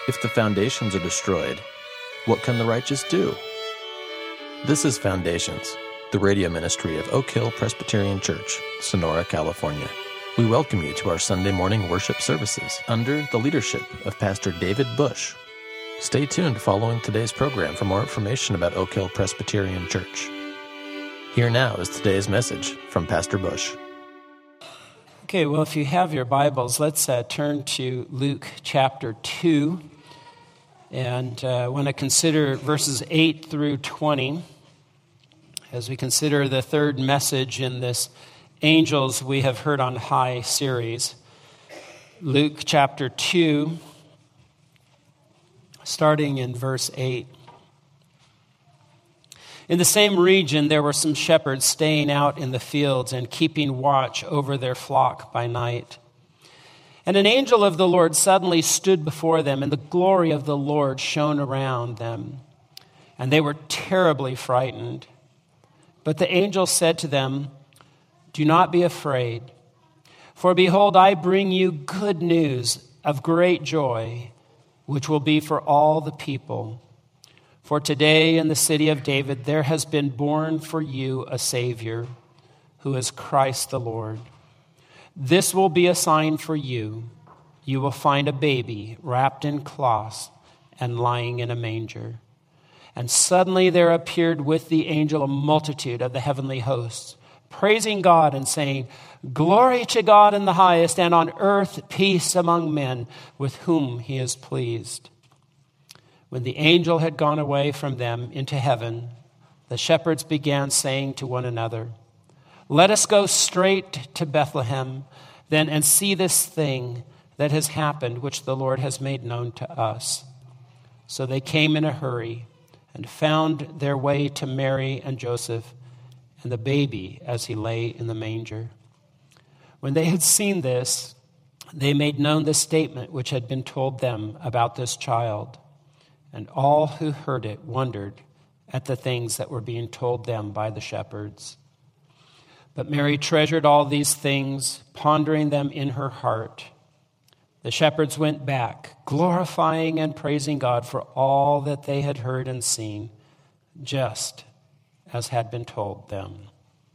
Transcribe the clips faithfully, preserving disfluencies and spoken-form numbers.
If the foundations are destroyed, what can the righteous do? This is Foundations, the radio ministry of Oak Hill Presbyterian Church, Sonora, California. We welcome you to our Sunday morning worship services under the leadership of Pastor David Bush. Stay tuned following today's program for more information about Oak Hill Presbyterian Church. Here now is today's message from Pastor Bush. Okay, well, if you have your Bibles, let's uh, turn to Luke chapter two. And uh, I want to consider verses eight through twenty as we consider the third message in this Angels We Have Heard on High series. Luke chapter two, starting in verse eight. In the same region, there were some shepherds staying out in the fields and keeping watch over their flock by night. And an angel of the Lord suddenly stood before them, and the glory of the Lord shone around them. And they were terribly frightened. But the angel said to them, "Do not be afraid, for behold, I bring you good news of great joy, which will be for all the people. For today in the city of David there has been born for you a Savior, who is Christ the Lord. This will be a sign for you. You will find a baby wrapped in cloths and lying in a manger." And suddenly there appeared with the angel a multitude of the heavenly hosts, praising God and saying, "Glory to God in the highest, and on earth peace among men with whom he is pleased." When the angel had gone away from them into heaven, the shepherds began saying to one another, "Let us go straight to Bethlehem, then, and see this thing that has happened, which the Lord has made known to us." So they came in a hurry and found their way to Mary and Joseph and the baby as he lay in the manger. When they had seen this, they made known the statement which had been told them about this child. And all who heard it wondered at the things that were being told them by the shepherds. But Mary treasured all these things, pondering them in her heart. The shepherds went back, glorifying and praising God for all that they had heard and seen, just as had been told them.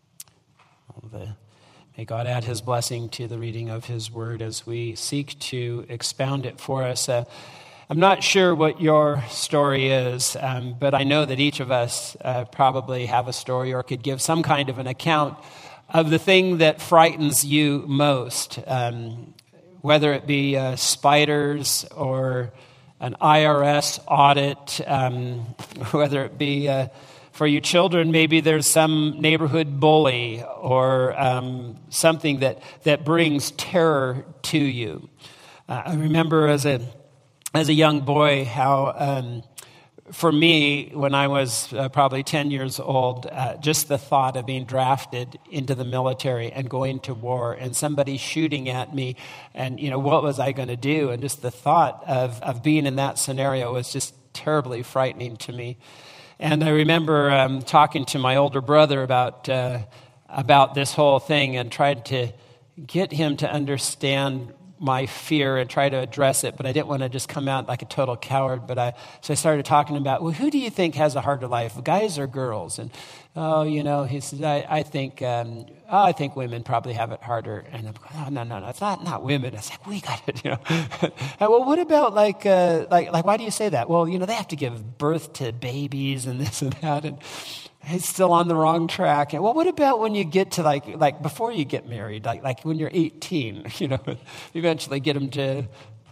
May God add his blessing to the reading of his word as we seek to expound it for us. Uh, I'm not sure what your story is, um, but I know that each of us uh, probably have a story or could give some kind of an account of the thing that frightens you most, um, whether it be uh, spiders or an I R S audit, um, whether it be uh, for you children, maybe there's some neighborhood bully or um, something that, that brings terror to you. Uh, I remember as a As a young boy, how um, for me, when I was uh, probably ten years old, uh, just the thought of being drafted into the military and going to war and somebody shooting at me and, you know, what was I going to do? And just the thought of, of being in that scenario was just terribly frightening to me. And I remember um, talking to my older brother about uh, about this whole thing and tried to get him to understand my fear and try to address it, but I didn't want to just come out like a total coward. But I, so I started talking about, well, who do you think has a harder life, guys or girls? And oh, you know, he said, I, I think, um, oh, I think women probably have it harder. And I'm going, oh, no, no, no, it's not, not women. I said, we got it, you know. And, well, what about like, uh, like, like, why do you say that? Well, you know, they have to give birth to babies and this and that, and he's still on the wrong track. And well, what about when you get to like, like before you get married, like, like when you're eighteen, you know, eventually get him to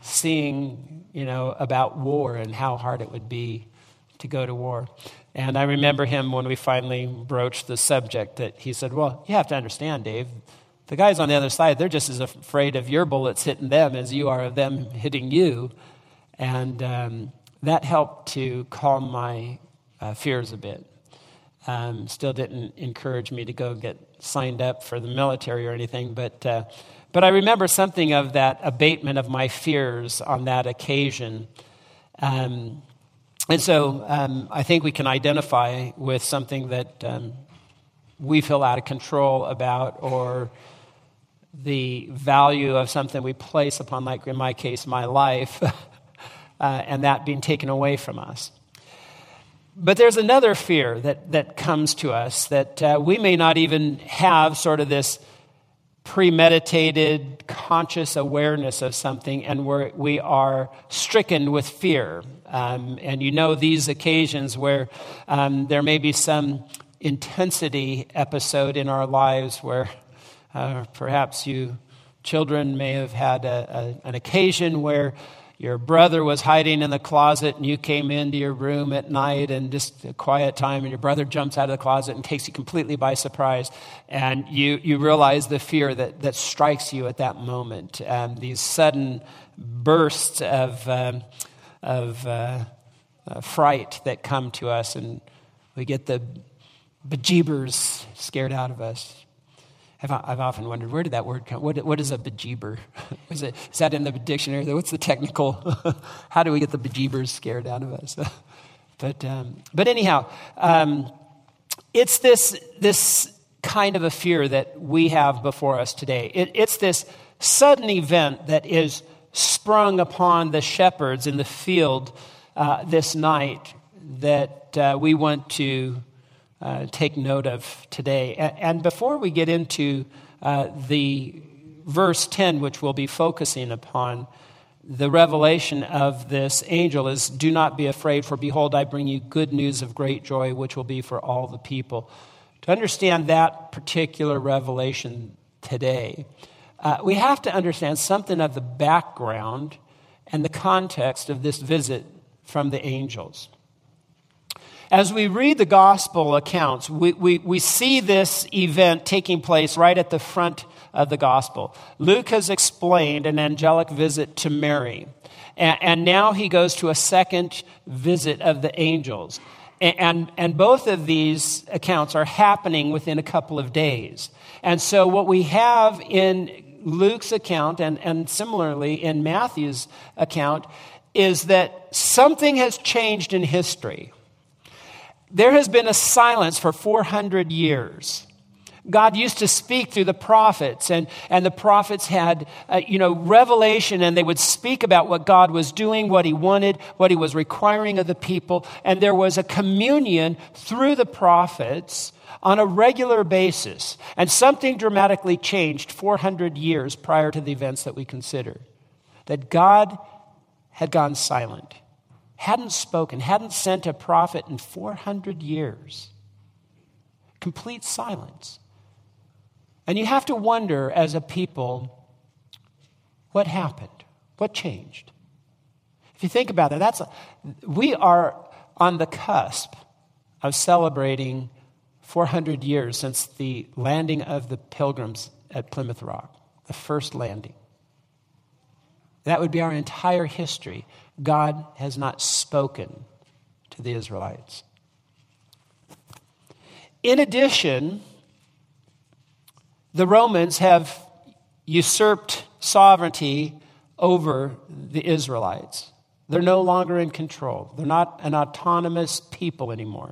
seeing, you know, about war and how hard it would be to go to war. And I remember him when we finally broached the subject that he said, well, you have to understand, Dave, the guys on the other side, they're just as afraid of your bullets hitting them as you are of them hitting you. And um, that helped to calm my uh, fears a bit. Um, still didn't encourage me to go get signed up for the military or anything, but uh, but I remember something of that abatement of my fears on that occasion. Um, and so um, I think we can identify with something that um, we feel out of control about, or the value of something we place upon, like in my case, my life. uh, and that being taken away from us. But there's another fear that, that comes to us that uh, we may not even have sort of this premeditated, conscious awareness of something, and we're, we are stricken with fear. Um, and you know these occasions where um, there may be some intensity episode in our lives where uh, perhaps you children may have had a, a, an occasion where your brother was hiding in the closet and you came into your room at night and just a quiet time, and your brother jumps out of the closet and takes you completely by surprise, and you, you realize the fear that, that strikes you at that moment. Um, these sudden bursts of, um, of uh, uh, fright that come to us, and we get the bejeebers scared out of us. I've, I've often wondered, where did that word come? What, what is a bejeeber? Is, it, is that in the dictionary? What's the technical? How do we get the bejeebers scared out of us? but um, but anyhow, um, it's this this kind of a fear that we have before us today. It, it's this sudden event that is sprung upon the shepherds in the field uh, this night that uh, we want to Uh, take note of today. And before we get into uh, the verse ten, which we'll be focusing upon, the revelation of this angel is, "Do not be afraid, for behold, I bring you good news of great joy, which will be for all the people." To understand that particular revelation today, uh, we have to understand something of the background and the context of this visit from the angels. As we read the gospel accounts, we, we, we see this event taking place right at the front of the gospel. Luke has explained an angelic visit to Mary, and, and now he goes to a second visit of the angels. And, and, and both of these accounts are happening within a couple of days. And so what we have in Luke's account, and, and similarly in Matthew's account, is that something has changed in history. There has been a silence for four hundred years. God used to speak through the prophets, and, and the prophets had, uh, you know, revelation, and they would speak about what God was doing, what he wanted, what he was requiring of the people. And there was a communion through the prophets on a regular basis. And something dramatically changed four hundred years prior to the events that we consider. That God had gone silent. Hadn't spoken, hadn't sent a prophet in four hundred years. Complete silence. And you have to wonder as a people, what happened? What changed? If you think about it, that's a, we are on the cusp of celebrating four hundred years since the landing of the Pilgrims at Plymouth Rock, the first landing. That would be our entire history. God has not spoken to the Israelites. In addition, the Romans have usurped sovereignty over the Israelites. They're no longer in control. They're not an autonomous people anymore.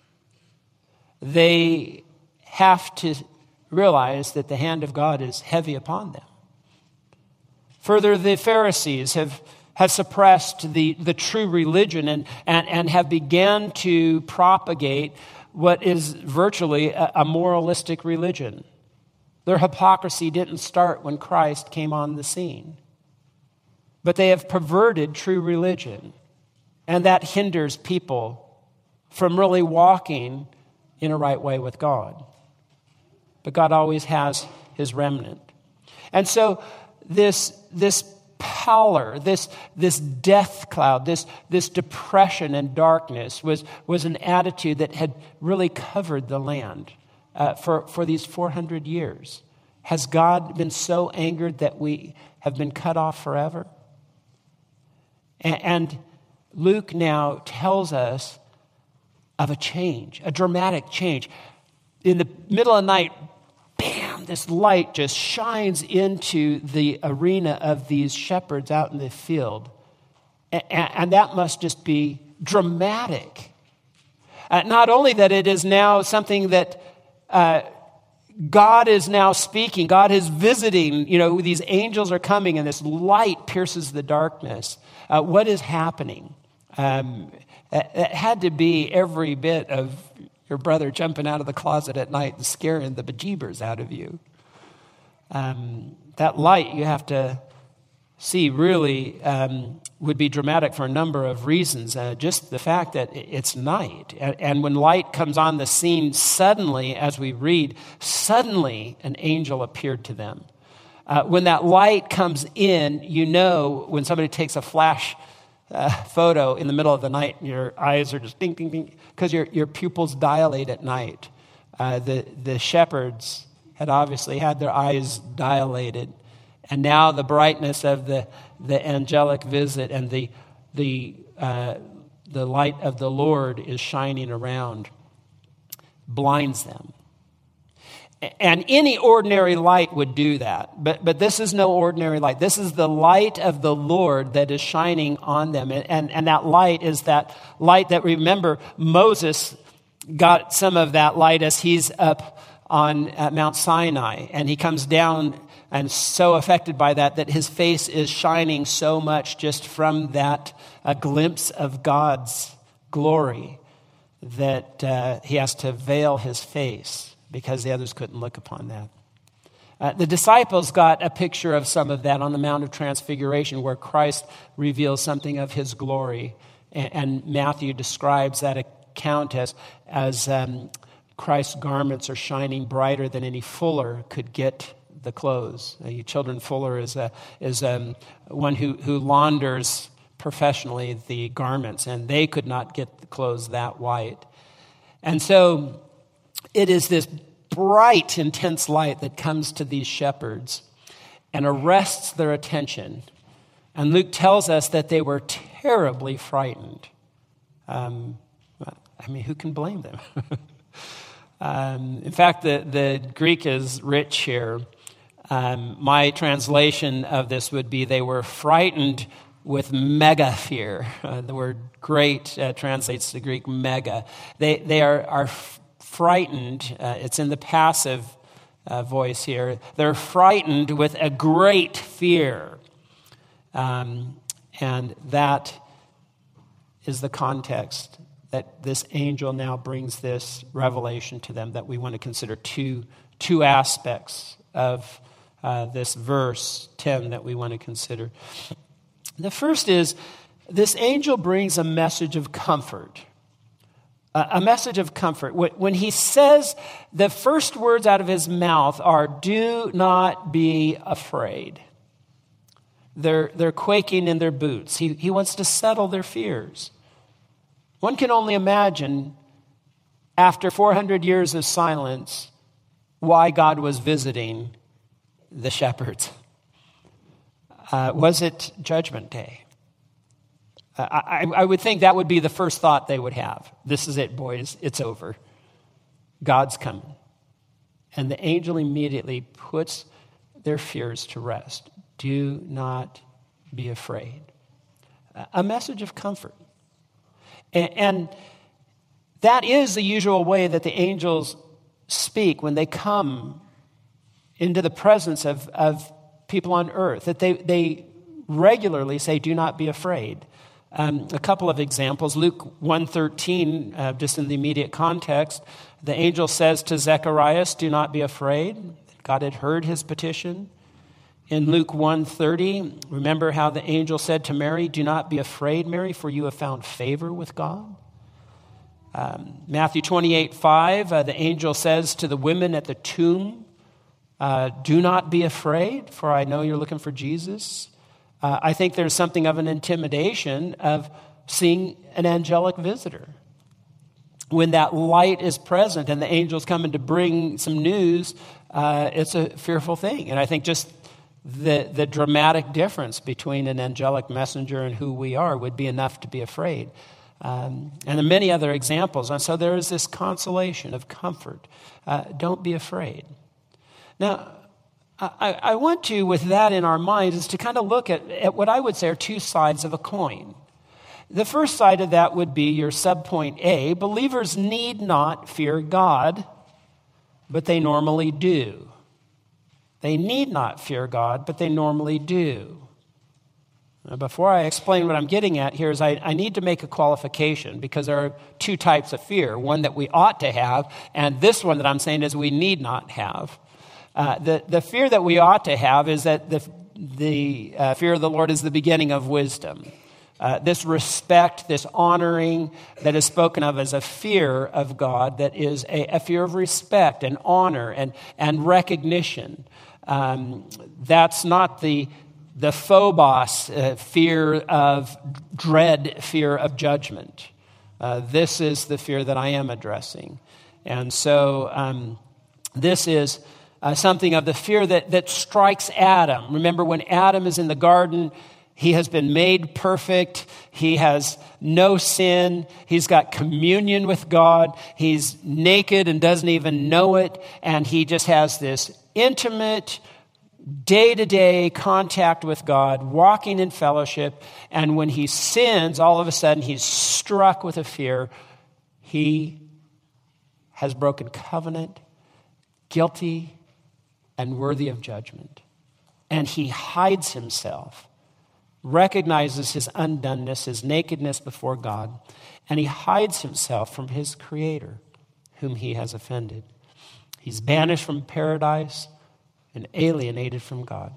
They have to realize that the hand of God is heavy upon them. Further, the Pharisees have have suppressed the, the true religion and, and, and have begun to propagate what is virtually a, a moralistic religion. Their hypocrisy didn't start when Christ came on the scene. But they have perverted true religion, and that hinders people from really walking in a right way with God. But God always has his remnant. And so this this pallor, this, this death cloud, this, this depression and darkness was, was an attitude that had really covered the land uh, for, for these four hundred years. Has God been so angered that we have been cut off forever? And, and Luke now tells us of a change, a dramatic change. In the middle of the night, bam, this light just shines into the arena of these shepherds out in the field. And, and that must just be dramatic. Uh, not only that it is now something that uh, God is now speaking. God is visiting. You know, these angels are coming and this light pierces the darkness. Uh, what is happening? Um, it, it had to be every bit of your brother jumping out of the closet at night and scaring the bejeebers out of you. Um, that light you have to see really um, would be dramatic for a number of reasons. Uh, just the fact that it's night. And, and when light comes on the scene, suddenly, as we read, suddenly an angel appeared to them. Uh, when that light comes in, you know when somebody takes a flash uh, photo in the middle of the night, and your eyes are just ding, ding, ding, because your, your pupils dilate at night. Uh, the, the shepherds had obviously had their eyes dilated. And now the brightness of the, the angelic visit and the, the, uh, the light of the Lord is shining around, blinds them. And any ordinary light would do that. But, but this is no ordinary light. This is the light of the Lord that is shining on them. And, and, and that light is that light that, remember, Moses got some of that light as he's up on at Mount Sinai. And he comes down and so affected by that, that his face is shining so much just from that a glimpse of God's glory that uh, he has to veil his face because the others couldn't look upon that. Uh, the disciples got a picture of some of that on the Mount of Transfiguration where Christ reveals something of his glory. And, and Matthew describes that account as, as um, Christ's garments are shining brighter than any fuller could get the clothes. Uh, you children, fuller is a, is um, one who, who launders professionally the garments, and they could not get the clothes that white. And so it is this bright, intense light that comes to these shepherds and arrests their attention. And Luke tells us that they were terribly frightened. Um, I mean, who can blame them? um, in fact, the, the Greek is rich here. Um, my translation of this would be they were frightened with mega fear. Uh, the word great uh, translates to Greek mega. They they are, are f- frightened. Uh, it's in the passive uh, voice here. They're frightened with a great fear. Um, and that is the context that this angel now brings this revelation to them that we want to consider two, two aspects of Uh, this verse ten that we want to consider. The first is this angel brings a message of comfort. Uh, a message of comfort. When he says, the first words out of his mouth are, "Do not be afraid." They're, they're quaking in their boots. He, he wants to settle their fears. One can only imagine, after four hundred years of silence, why God was visiting the shepherds. Uh, was it Judgment Day? Uh, I, I would think that would be the first thought they would have. This is it, boys. It's over. God's coming. And the angel immediately puts their fears to rest. Do not be afraid. A message of comfort. And, and that is the usual way that the angels speak when they come into the presence of, of people on earth, that they, they regularly say, "Do not be afraid." Um, a couple of examples. Luke one thirteen, uh, just in the immediate context, the angel says to Zechariah, "Do not be afraid." God had heard his petition. In Luke one thirty, remember how the angel said to Mary, "Do not be afraid, Mary, for you have found favor with God." Um, Matthew twenty-eight five, uh, the angel says to the women at the tomb, Uh, "Do not be afraid, for I know you're looking for Jesus." Uh, I think there's something of an intimidation of seeing an angelic visitor. When that light is present and the angel's coming to bring some news, uh, it's a fearful thing. And I think just the, the dramatic difference between an angelic messenger and who we are would be enough to be afraid. Um, and there are many other examples. And so there is this consolation of comfort. Uh, don't be afraid. Now, I, I want to, with that in our minds, is to kind of look at, at what I would say are two sides of a coin. The first side of that would be your subpoint A. Believers need not fear God. but they normally do. They need not fear God, but they normally do. Now, before I explain what I'm getting at here is I, I need to make a qualification, because there are two types of fear, one that we ought to have, and this one that I'm saying is we need not have. Uh, the, the fear that we ought to have is that the, the uh, fear of the Lord is the beginning of wisdom. Uh, this respect, this honoring that is spoken of as a fear of God, that is a, a fear of respect and honor and, and recognition. Um, that's not the, the phobos, uh, fear of dread, fear of judgment. Uh, this is the fear that I am addressing. And so um, this is uh, something of the fear that, that strikes Adam. Remember, when Adam is in the garden, he has been made perfect. He has no sin. He's got communion with God. He's naked and doesn't even know it. And he just has this intimate, day-to-day contact with God, walking in fellowship. And when he sins, all of a sudden he's struck with a fear. He has broken covenant, guilty, and worthy of judgment. And he hides himself, recognizes his undoneness, his nakedness before God, and he hides himself from his Creator, whom he has offended. He's banished from paradise and alienated from God.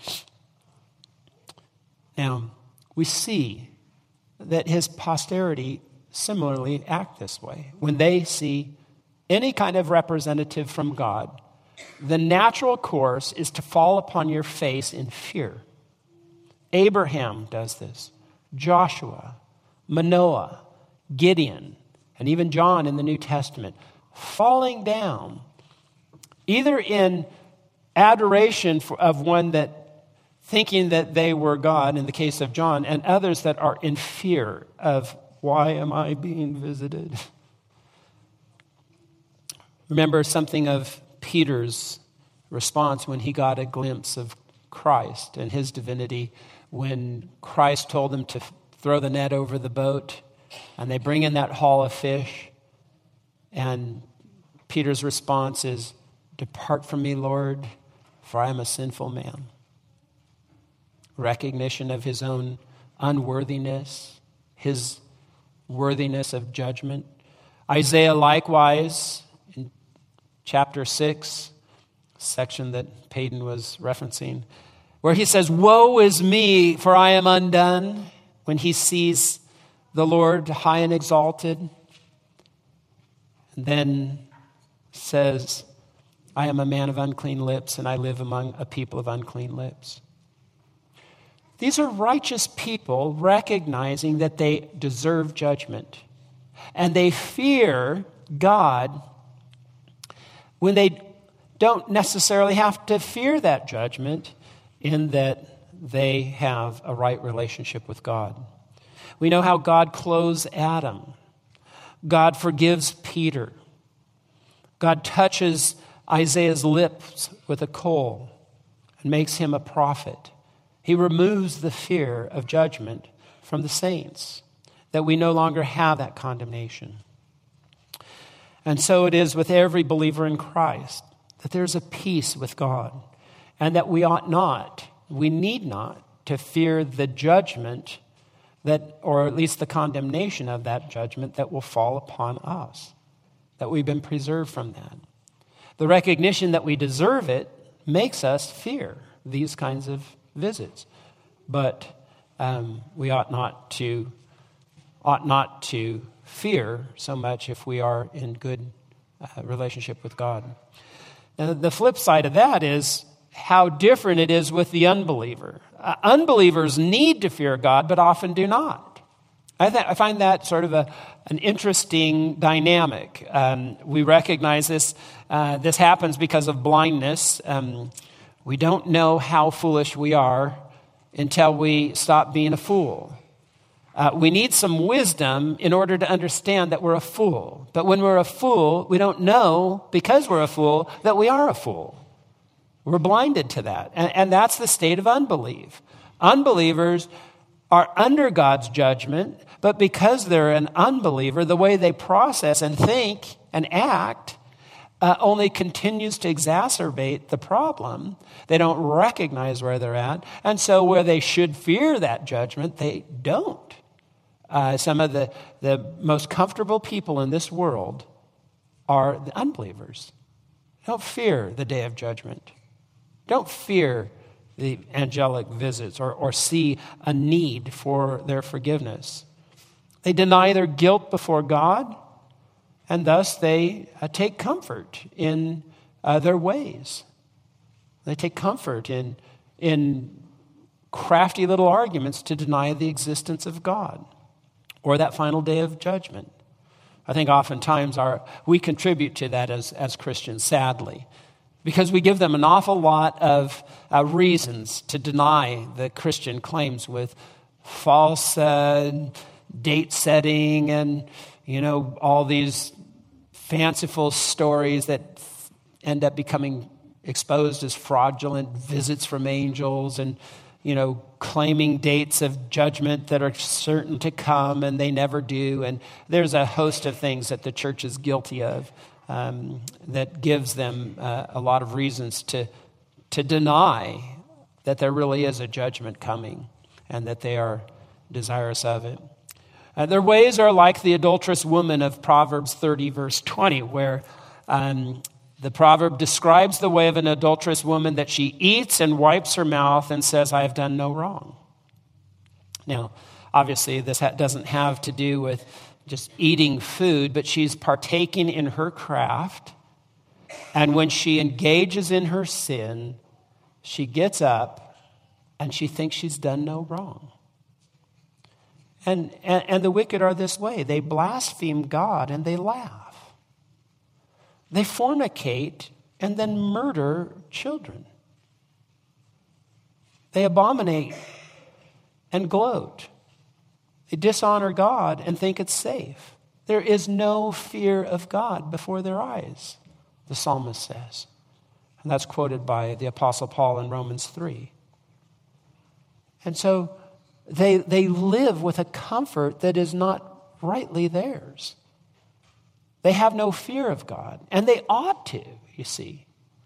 Now, we see that his posterity similarly act this way. When they see any kind of representative from God, the natural course is to fall upon your face in fear. Abraham does this. Joshua, Manoah, Gideon, and even John in the New Testament, falling down, either in adoration for, of one that, thinking that they were God, in the case of John, and others that are in fear of, why am I being visited? Remember something of Peter's response when he got a glimpse of Christ and his divinity, when Christ told them to throw the net over the boat, and they bring in that haul of fish, and Peter's response is, "Depart from me, Lord, for I am a sinful man." Recognition of his own unworthiness, his worthiness of judgment. Isaiah likewise, in chapter six, section that Payton was referencing, where he says, "Woe is me, for I am undone," when he sees the Lord high and exalted. And then says, "I am a man of unclean lips, and I live among a people of unclean lips." These are righteous people recognizing that they deserve judgment. And they fear God when they don't necessarily have to fear that judgment, in that they have a right relationship with God. We know how God clothes Adam. God forgives Peter. God touches Isaiah's lips with a coal and makes him a prophet. He removes the fear of judgment from the saints, that we no longer have that condemnation. And so it is with every believer in Christ, that there's a peace with God, and that we ought not, we need not, to fear the judgment that, or at least the condemnation of that judgment that will fall upon us, that we've been preserved from that. The recognition that we deserve it makes us fear these kinds of visits, but um, we ought not to ought not to fear so much if we are in good uh, relationship with God. Now, the flip side of that is how different it is with the unbeliever. Uh, unbelievers need to fear God, but often do not. I, th- I find that sort of a, an interesting dynamic. Um, we recognize this. Uh, this happens because of blindness. Um, we don't know how foolish we are until we stop being a fool. Uh, we need some wisdom in order to understand that we're a fool. But when we're a fool, we don't know, because we're a fool, that we are a fool. We're blinded to that. And, and that's the state of unbelief. Unbelievers are under God's judgment, but because they're an unbeliever, the way they process and think and act uh, only continues to exacerbate the problem. They don't recognize where they're at. And so where they should fear that judgment, they don't. Uh, some of the, the most comfortable people in this world are the unbelievers. Don't fear the day of judgment. Don't fear the angelic visits or, or see a need for their forgiveness. They deny their guilt before God, and thus they uh, take comfort in uh, their ways. They take comfort in, in crafty little arguments to deny the existence of God or that final day of judgment. I think oftentimes our, we contribute to that as, as Christians, sadly, because we give them an awful lot of uh, reasons to deny the Christian claims with false uh, date setting and, you know, all these fanciful stories that end up becoming exposed as fraudulent visits from angels and, you know, claiming dates of judgment that are certain to come and they never do. And there's a host of things that the church is guilty of um, that gives them uh, a lot of reasons to, to deny that there really is a judgment coming and that they are desirous of it. Uh, their ways are like the adulterous woman of Proverbs thirty, verse twenty, where um, the proverb describes the way of an adulterous woman that she eats and wipes her mouth and says, I have done no wrong. Now, obviously, this ha- doesn't have to do with just eating food, but she's partaking in her craft. And when she engages in her sin, she gets up and she thinks she's done no wrong. And, and, and the wicked are this way. They blaspheme God and they laugh. They fornicate and then murder children. They abominate and gloat. They dishonor God and think it's safe. There is no fear of God before their eyes, the psalmist says. And that's quoted by the Apostle Paul in Romans three. And so they, they live with a comfort that is not rightly theirs. They have no fear of God, and they ought to, you see.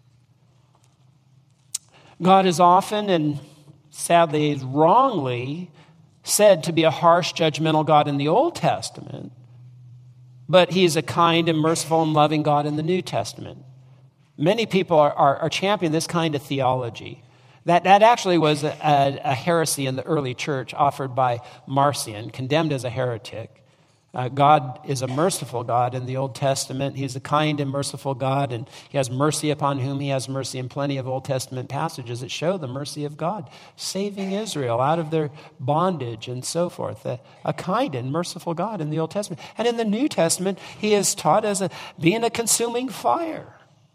God is often, and sadly is wrongly, said to be a harsh, judgmental God in the Old Testament, but he is a kind and merciful and loving God in the New Testament. Many people are, are, are championing this kind of theology. That, that actually was a, a, a heresy in the early church offered by Marcion, condemned as a heretic. Uh, God is a merciful God in the Old Testament. He's a kind and merciful God, and he has mercy upon whom he has mercy, in plenty of Old Testament passages that show the mercy of God, saving Israel out of their bondage and so forth. A, a kind and merciful God in the Old Testament. And in the New Testament, he is taught as a, being a consuming fire.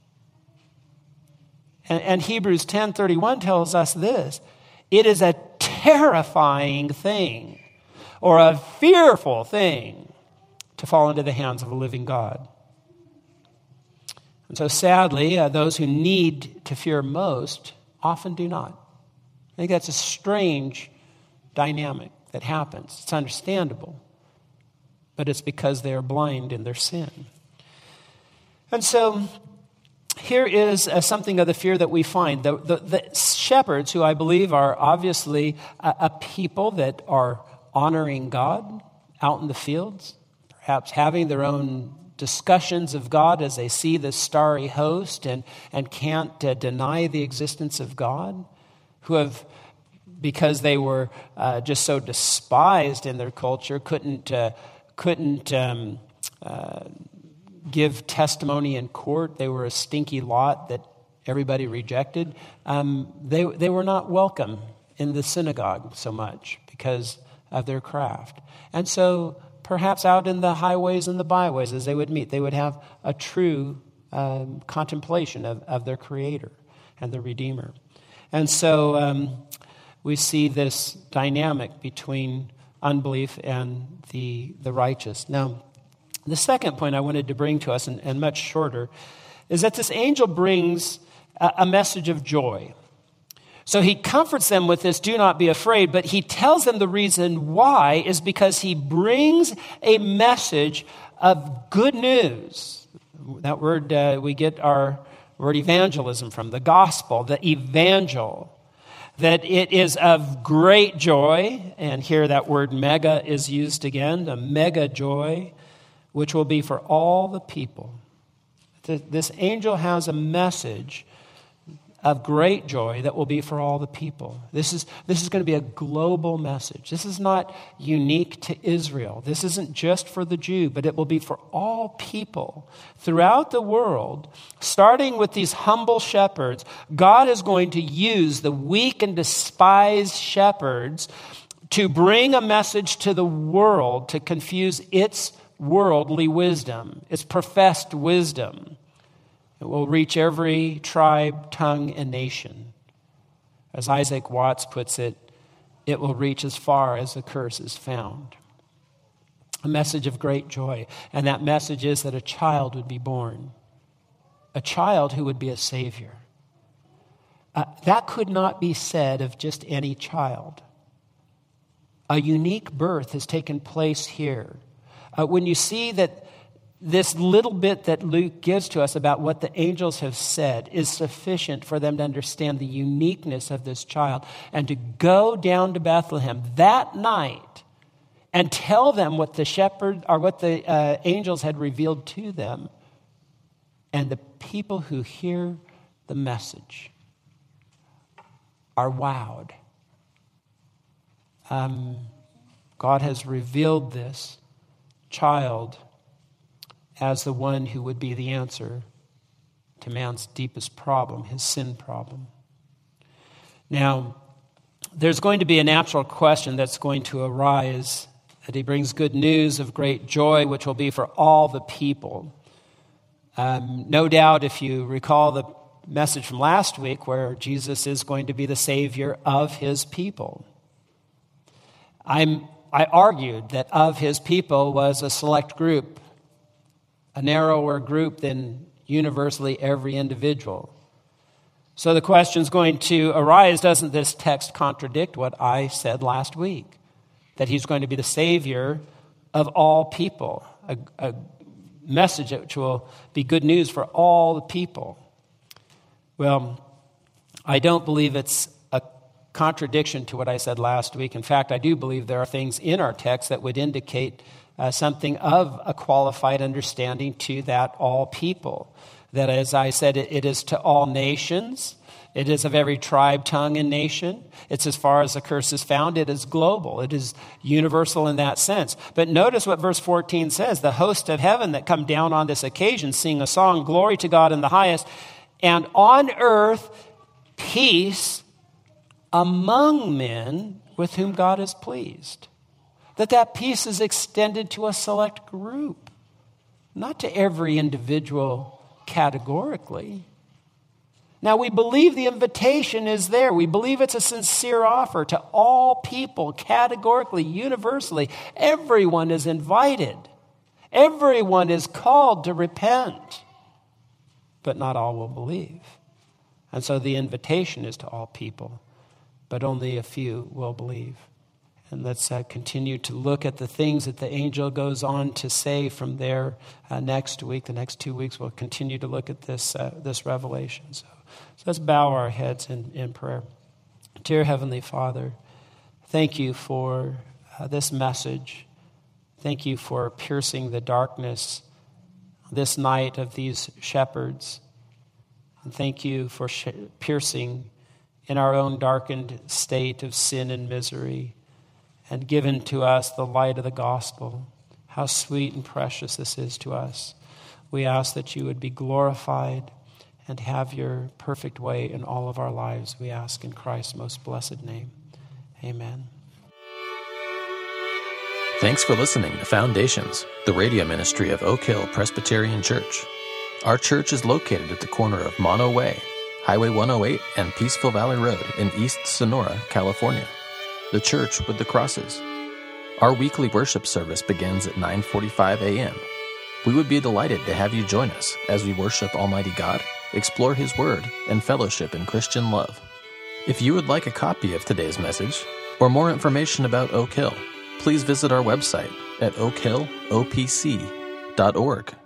And, and Hebrews ten thirty-one tells us this: it is a terrifying thing, or a fearful thing, to fall into the hands of a living God. And so sadly, uh, those who need to fear most often do not. I think that's a strange dynamic that happens. It's understandable, but it's because they are blind in their sin. And so here is uh, something of the fear that we find. The, the, the shepherds, who I believe are obviously a, a people that are honoring God out in the fields, perhaps having their own discussions of God as they see this starry host and, and can't uh, deny the existence of God, who have, because they were uh, just so despised in their culture, couldn't, uh, couldn't um, uh, give testimony in court. They were a stinky lot that everybody rejected. Um, they, they were not welcome in the synagogue so much because of their craft. And so perhaps out in the highways and the byways as they would meet, they would have a true um, contemplation of, of their Creator and the Redeemer. And so um, we see this dynamic between unbelief and the, the righteous. Now, the second point I wanted to bring to us, and, and much shorter, is that this angel brings a, a message of joy. So he comforts them with this, do not be afraid, but he tells them the reason why is because he brings a message of good news, That word, uh, we get our word evangelism from, the gospel, the evangel. That it is of great joy, and here that word mega is used again, the mega joy, which will be for all the people. This angel has a message of great joy that will be for all the people. This is, this is going to be a global message. This is not unique to Israel. This isn't just for the Jew, but it will be for all people throughout the world. Starting with these humble shepherds, God is going to use the weak and despised shepherds to bring a message to the world to confuse its worldly wisdom, its professed wisdom. It will reach every tribe, tongue, and nation. As Isaac Watts puts it, it will reach as far as the curse is found. A message of great joy. And that message is that a child would be born. A child who would be a savior. Uh, that could not be said of just any child. A unique birth has taken place here. Uh, when you see that this little bit that Luke gives to us about what the angels have said is sufficient for them to understand the uniqueness of this child and to go down to Bethlehem that night and tell them what the shepherd or what the uh, angels had revealed to them. And the people who hear the message are wowed. Um, God has revealed this child as the one who would be the answer to man's deepest problem, his sin problem. Now, there's going to be a natural question that's going to arise, that he brings good news of great joy, which will be for all the people. Um, no doubt, if you recall the message from last week, where Jesus is going to be the Savior of his people. I'm, I argued that of his people was a select group, a narrower group than universally every individual. So the question's going to arise, doesn't this text contradict what I said last week? That he's going to be the Savior of all people, a, a message which will be good news for all the people. Well, I don't believe it's a contradiction to what I said last week. In fact, I do believe there are things in our text that would indicate Uh, something of a qualified understanding to that all people. That, as I said, it, it is to all nations. It is of every tribe, tongue, and nation. It's as far as the curse is found. It is global. It is universal in that sense. But notice what verse fourteen says. The host of heaven that come down on this occasion sing a song, glory to God in the highest, and on earth peace among men with whom God is pleased. That that peace is extended to a select group, not to every individual categorically. Now, we believe the invitation is there. We believe it's a sincere offer to all people, categorically, universally. Everyone is invited. Everyone is called to repent. But not all will believe. And so the invitation is to all people, but only a few will believe. And let's uh, continue to look at the things that the angel goes on to say from there uh, next week. The next two weeks we'll continue to look at this uh, this revelation. So, so let's bow our heads in, in prayer. Dear Heavenly Father, thank you for uh, this message. Thank you for piercing the darkness this night of these shepherds. And thank you for sh- piercing in our own darkened state of sin and misery, and given to us the light of the gospel. How sweet and precious this is to us. We ask that you would be glorified and have your perfect way in all of our lives. We ask in Christ's most blessed name. Amen. Thanks for listening to Foundations, the radio ministry of Oak Hill Presbyterian Church. Our church is located at the corner of Mono Way, Highway one oh eight, and Peaceful Valley Road in East Sonora, California. The church with the crosses. Our weekly worship service begins at nine forty-five a.m. We would be delighted to have you join us as we worship Almighty God, explore His Word, and fellowship in Christian love. If you would like a copy of today's message or more information about Oak Hill, please visit our website at oak hill o p c dot org.